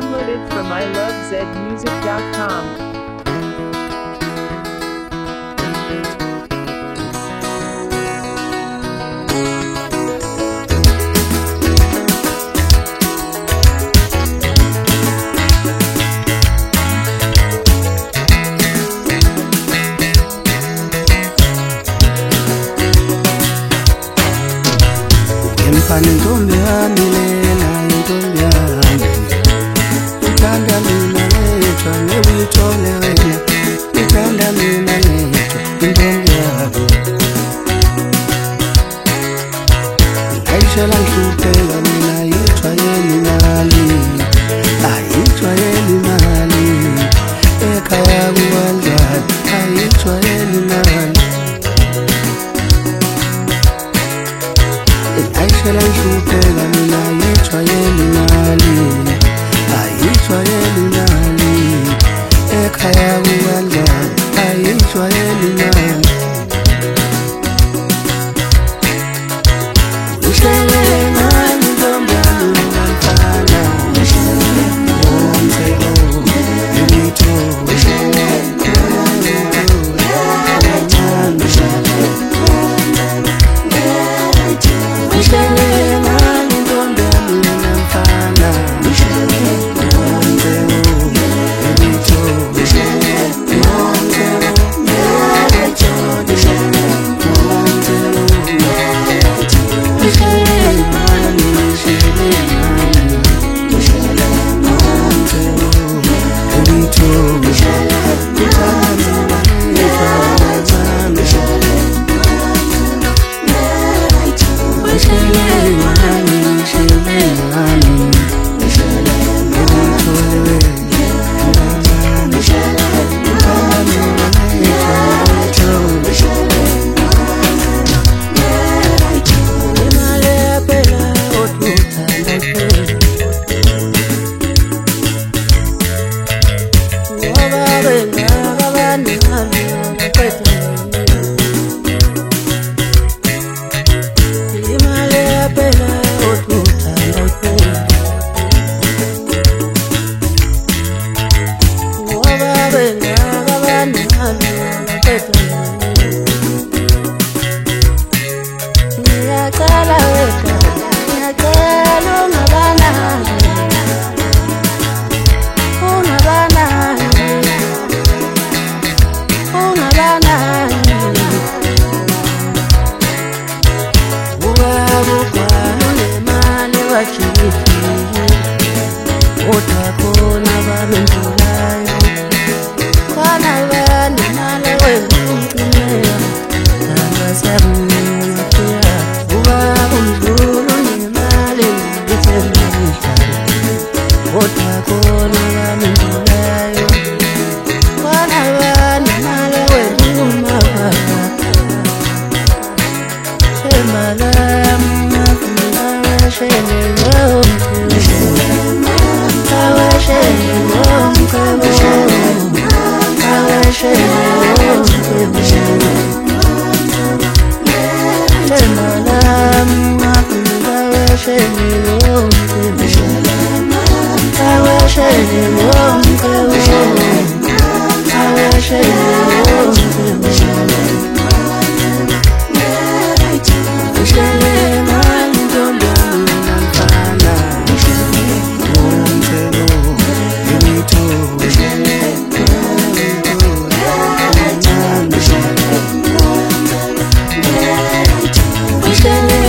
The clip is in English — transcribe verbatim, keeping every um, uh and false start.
Downloaded from I love zed music dot com. Intombi yami lena, intombi yami uthanda mina ngedwa nebuyithole wena, uthanda mina ngedwa intombi yami. Ayishela ngihlupheka mina, ayijwayeli imali, ayijwayeli imali ekhaya kukanjani, ayijwayeli imali. Ayishela ngihlupheka mina, ayijwayeli imali, ayijwayeli imali ekhaya kukanjani, ayijwayeli imali. Uhlele ngani ntombi yami nomfana, wonke lo yitho Shall